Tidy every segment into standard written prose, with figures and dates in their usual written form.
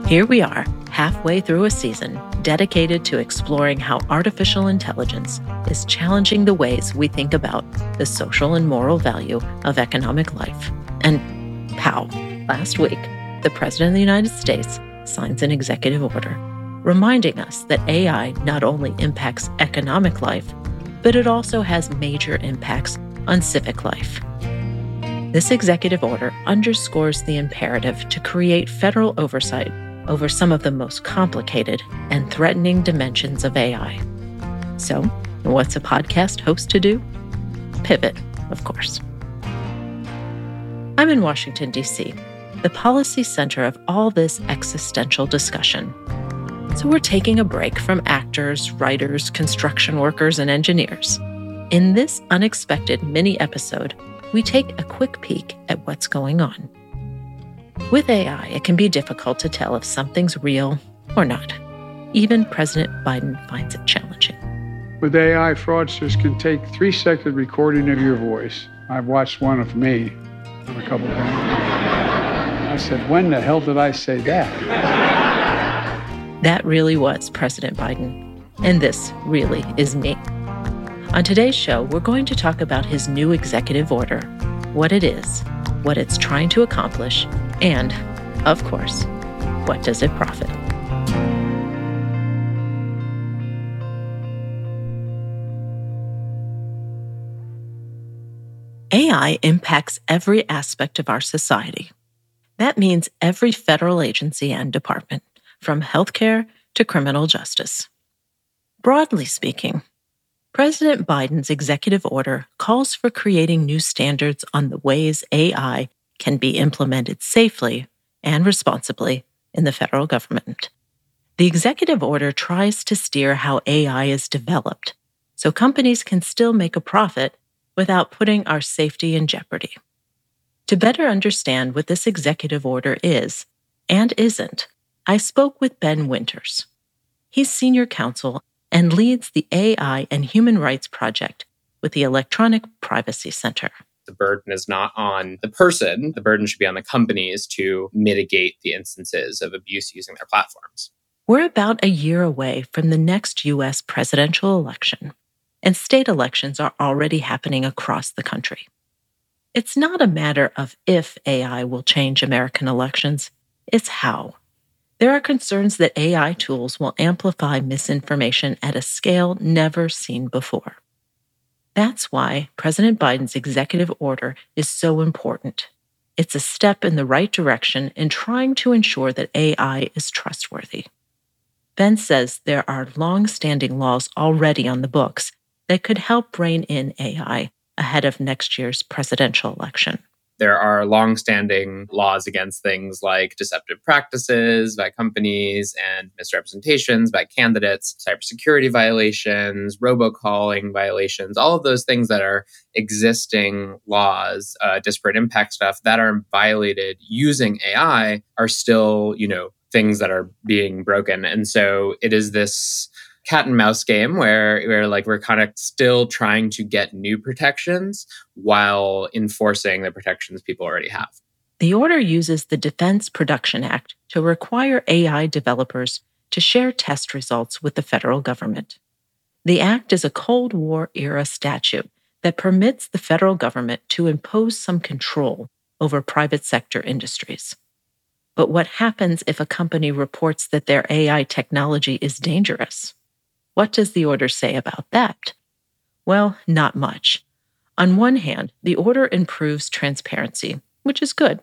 Here we are, halfway through a season dedicated to exploring how artificial intelligence is challenging the ways we think about the social and moral value of economic life. And pow, last week, the President of the United States signs an executive order reminding us that AI not only impacts economic life, but it also has major impacts on civic life. This executive order underscores the imperative to create federal oversight over some of the most complicated and threatening dimensions of AI. So, what's a podcast host to do? Pivot, of course. I'm in Washington, D.C., the policy center of all this existential discussion. So we're taking a break from actors, writers, construction workers, and engineers. In this unexpected mini-episode, we take a quick peek at what's going on. With AI, it can be difficult to tell if something's real or not. Even President Biden finds it challenging. With AI, fraudsters can take 3-second recording of your voice. I've watched one of me a couple of times. I said, when the hell did I say that? That really was President Biden. And this really is me. On today's show, we're going to talk about his new executive order, what it is, what it's trying to accomplish, and, of course, what does it profit? AI impacts every aspect of our society. That means every federal agency and department, from healthcare to criminal justice. Broadly speaking, President Biden's executive order calls for creating new standards on the ways AI can be implemented safely and responsibly in the federal government. The executive order tries to steer how AI is developed so companies can still make a profit without putting our safety in jeopardy. To better understand what this executive order is and isn't, I spoke with Ben Winters. He's senior counsel and leads the AI and Human Rights Project with the Electronic Privacy Center. The burden is not on the person. The burden should be on the companies to mitigate the instances of abuse using their platforms. We're about a year away from the next U.S. presidential election, and state elections are already happening across the country. It's not a matter of if AI will change American elections, it's how. There are concerns that AI tools will amplify misinformation at a scale never seen before. That's why President Biden's executive order is so important. It's a step in the right direction in trying to ensure that AI is trustworthy. Ben says there are long-standing laws already on the books that could help rein in AI ahead of next year's presidential election. There are long-standing laws against things like deceptive practices by companies and misrepresentations by candidates, cybersecurity violations, robocalling violations, all of those things that are existing laws, disparate impact stuff that are violated using AI are still, things that are being broken. And so it is this cat and mouse game where we're kind of still trying to get new protections while enforcing the protections people already have. The order uses the Defense Production Act to require AI developers to share test results with the federal government. The act is a Cold War-era statute that permits the federal government to impose some control over private sector industries. But what happens if a company reports that their AI technology is dangerous? What does the order say about that? Well, not much. On one hand, the order improves transparency, which is good.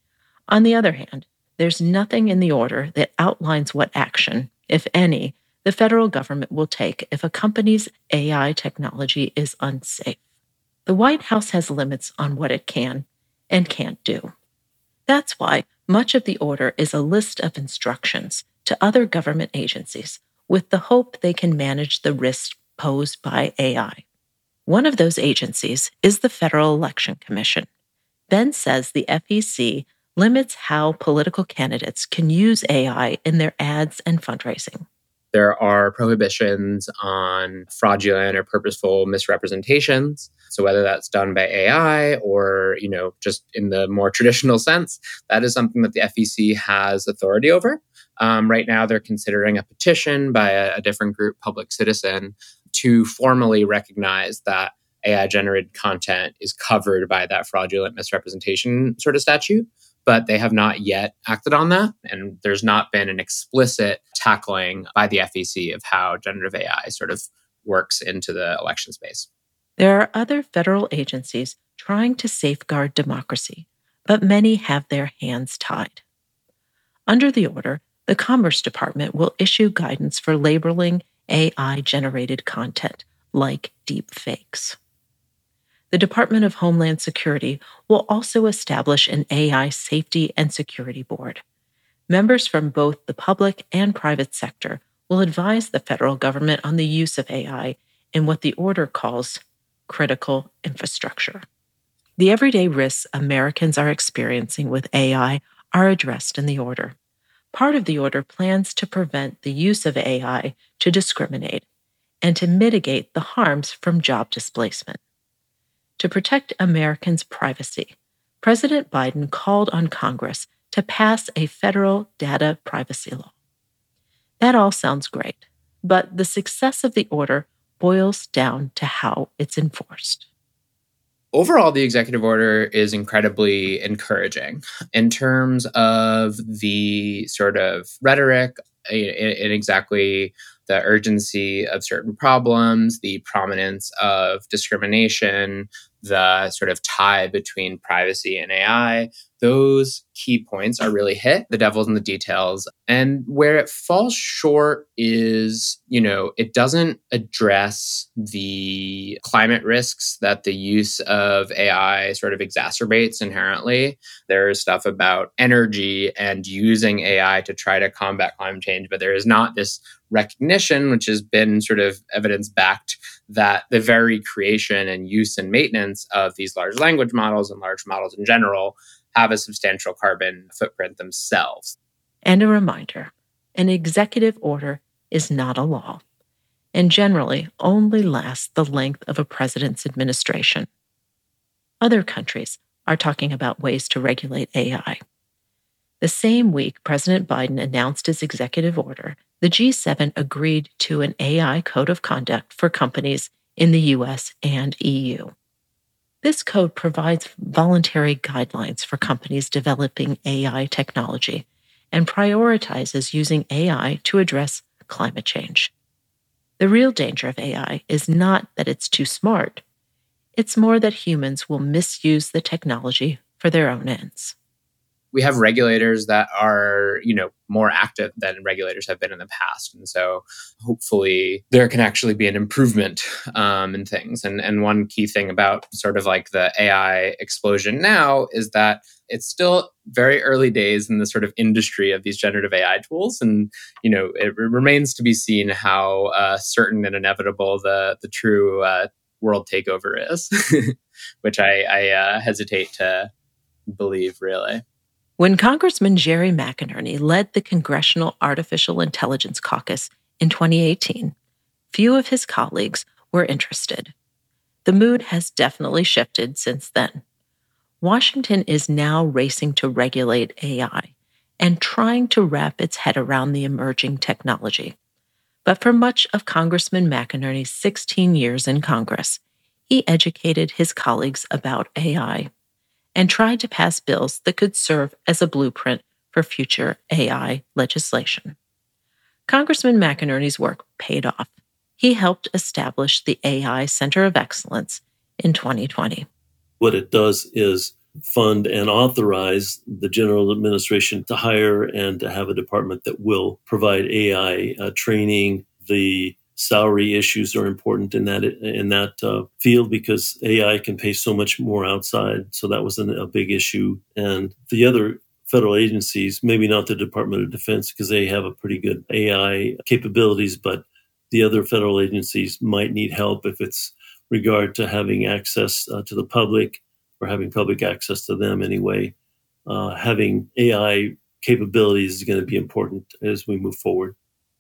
On the other hand, there's nothing in the order that outlines what action, if any, the federal government will take if a company's AI technology is unsafe. The White House has limits on what it can and can't do. That's why much of the order is a list of instructions to other government agencies with the hope they can manage the risks posed by AI. One of those agencies is the Federal Election Commission. Ben says the FEC limits how political candidates can use AI in their ads and fundraising. There are prohibitions on fraudulent or purposeful misrepresentations. So whether that's done by AI or, just in the more traditional sense, that is something that the FEC has authority over. Right now, they're considering a petition by a different group, Public Citizen, to formally recognize that AI-generated content is covered by that fraudulent misrepresentation sort of statute. But they have not yet acted on that. And there's not been an explicit tackling by the FEC of how generative AI sort of works into the election space. There are other federal agencies trying to safeguard democracy, but many have their hands tied. Under the order, the Commerce Department will issue guidance for labeling AI-generated content, like deepfakes. The Department of Homeland Security will also establish an AI Safety and Security Board. Members from both the public and private sector will advise the federal government on the use of AI in what the order calls critical infrastructure. The everyday risks Americans are experiencing with AI are addressed in the order. Part of the order plans to prevent the use of AI to discriminate and to mitigate the harms from job displacement. To protect Americans' privacy, President Biden called on Congress to pass a federal data privacy law. That all sounds great, but the success of the order boils down to how it's enforced. Overall, the executive order is incredibly encouraging in terms of the sort of rhetoric in exactly the urgency of certain problems, the prominence of discrimination, the sort of tie between privacy and AI. Those key points are really hit. The devil's in the details. And where it falls short is, it doesn't address the climate risks that the use of AI sort of exacerbates inherently. There's stuff about energy and using AI to try to combat climate change, but there is not this recognition, which has been sort of evidence-backed, that the very creation and use and maintenance of these large language models and large models in general have a substantial carbon footprint themselves. And a reminder, an executive order is not a law, and generally only lasts the length of a president's administration. Other countries are talking about ways to regulate AI. The same week President Biden announced his executive order, the G7 agreed to an AI code of conduct for companies in the US and EU. This code provides voluntary guidelines for companies developing AI technology and prioritizes using AI to address climate change. The real danger of AI is not that it's too smart. It's more that humans will misuse the technology for their own ends. We have regulators that are, more active than regulators have been in the past. And so hopefully there can actually be an improvement in things. And one key thing about sort of like the AI explosion now is that it's still very early days in the sort of industry of these generative AI tools. And, it remains to be seen how certain and inevitable the true world takeover is, which I hesitate to believe, really. When Congressman Jerry McInerney led the Congressional Artificial Intelligence Caucus in 2018, few of his colleagues were interested. The mood has definitely shifted since then. Washington is now racing to regulate AI and trying to wrap its head around the emerging technology. But for much of Congressman McInerney's 16 years in Congress, he educated his colleagues about AI and tried to pass bills that could serve as a blueprint for future AI legislation. Congressman McInerney's work paid off. He helped establish the AI Center of Excellence in 2020. What it does is fund and authorize the general administration to hire and to have a department that will provide AI training. The salary issues are important in that field because AI can pay so much more outside. So that was a big issue. And the other federal agencies, maybe not the Department of Defense because they have a pretty good AI capabilities, but the other federal agencies might need help if it's regard to having access to the public or having public access to them anyway. Having AI capabilities is going to be important as we move forward.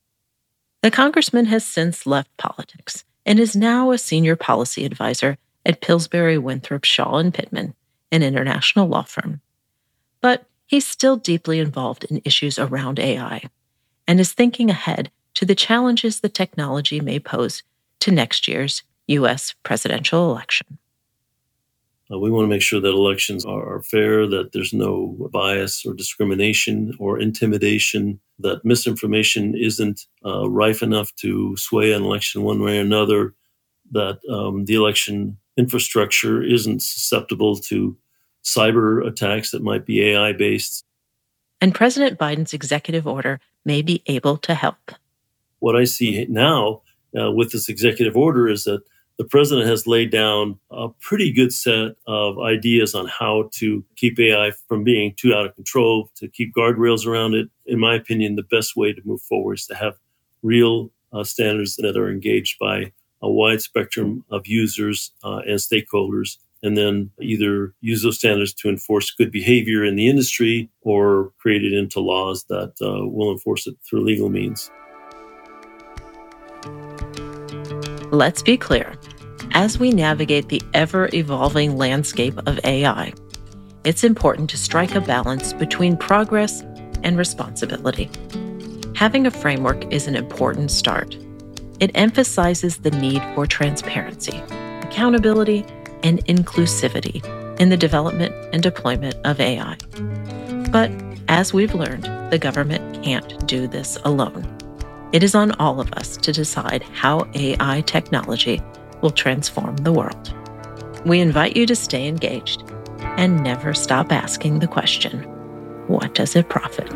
The congressman has since left politics and is now a senior policy advisor at Pillsbury Winthrop Shaw and Pittman, an international law firm. But he's still deeply involved in issues around AI, and is thinking ahead to the challenges the technology may pose to next year's U.S. presidential election. We want to make sure that elections are fair, that there's no bias or discrimination or intimidation, that misinformation isn't rife enough to sway an election one way or another, that the election infrastructure isn't susceptible to cyber attacks that might be AI-based. And President Biden's executive order may be able to help. What I see now with this executive order is that the president has laid down a pretty good set of ideas on how to keep AI from being too out of control, to keep guardrails around it. In my opinion, the best way to move forward is to have real standards that are engaged by a wide spectrum of users and stakeholders, and then either use those standards to enforce good behavior in the industry or create it into laws that will enforce it through legal means. Let's be clear. As we navigate the ever-evolving landscape of AI, it's important to strike a balance between progress and responsibility. Having a framework is an important start. It emphasizes the need for transparency, accountability, and inclusivity in the development and deployment of AI. But as we've learned, the government can't do this alone. It is on all of us to decide how AI technology will transform the world. We invite you to stay engaged and never stop asking the question, what does it profit?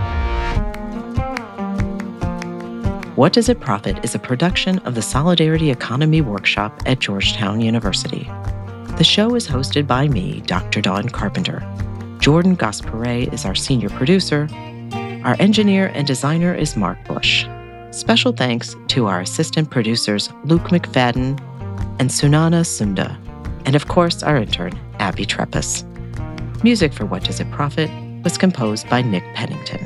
What Does It Profit is a production of the Solidarity Economy Workshop at Georgetown University. The show is hosted by me, Dr. Dawn Carpenter. Jordan Gaspare is our senior producer. Our engineer and designer is Mark Bush. Special thanks to our assistant producers, Luke McFadden and Sunana Sunda, and of course, our intern, Abby Treppis. Music for What Does It Profit was composed by Nick Pennington.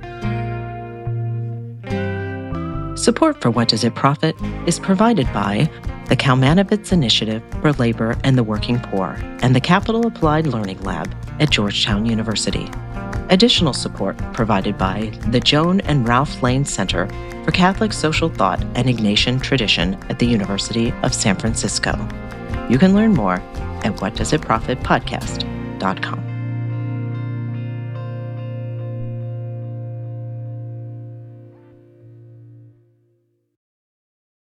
Support for What Does It Profit is provided by the Kalmanovitz Initiative for Labor and the Working Poor and the Capital Applied Learning Lab at Georgetown University. Additional support provided by the Joan and Ralph Lane Center for Catholic Social Thought and Ignatian Tradition at the University of San Francisco. You can learn more at whatdoesitprofitpodcast.com.